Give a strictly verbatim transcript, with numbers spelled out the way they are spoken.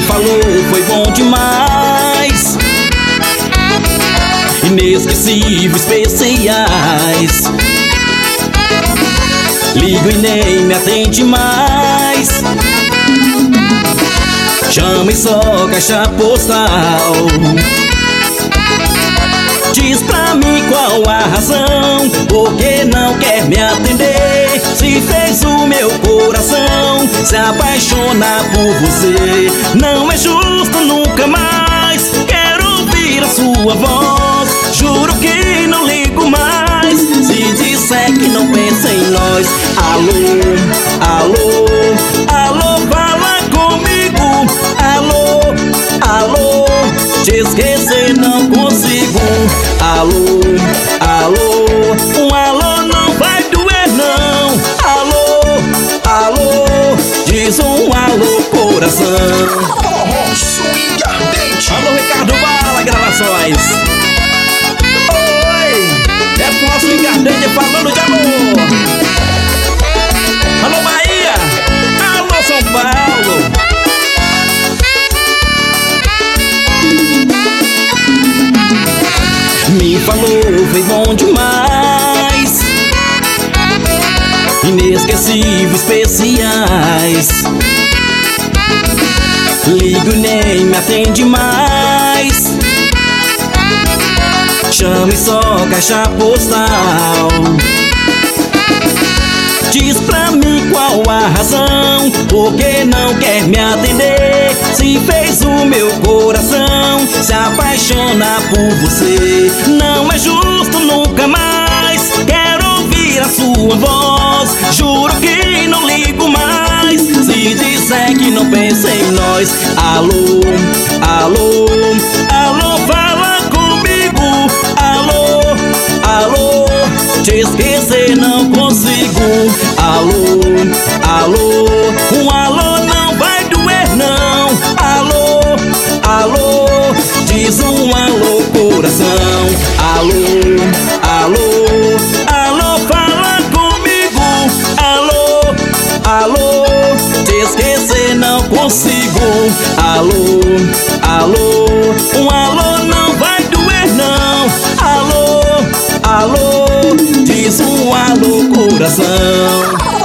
falou, foi bom demais, inesquecíveis, especiais. Ligo e nem me atende mais, chama e só caixa postal. Diz pra mim qual a razão, porque não quer me atender. Se fez o meu coração se apaixonar por você. Não é justo, nunca mais quero ouvir a sua voz. Juro que não ligo mais se disser que não pensa em nós. Alô, alô, alô, fala comigo. Alô, alô, te esquecer não consigo. Alô, alô, um alô não vai doer não. Alô, alô, diz um alô coração. Swing ardente. Alô, Ricardo Bala Gravações. Oi, é com o Swing ardente falando de amor. Alô, Bahia. Alô, São Paulo. Me falou, foi bom demais, inesquecíveis, especiais. Ligo e nem me atende mais, chama e só caixa postal. Diz pra mim qual a razão, porque não quer me atender. Se fez o meu coração se apaixonar por você. Não é justo, nunca mais quero ouvir a sua voz. Juro que não ligo mais se disser que não pensa em nós. Alô, alô, alô, fala comigo. Alô, alô, te esquecer não consigo. Alô, alô, um alô não vai doer não. Alô, alô, diz um alô coração. Alô, alô, alô, fala comigo. Alô, alô, te esquecer não consigo. Alô, alô, um alô não vai doer não. Alô, alô, diz um alô coração.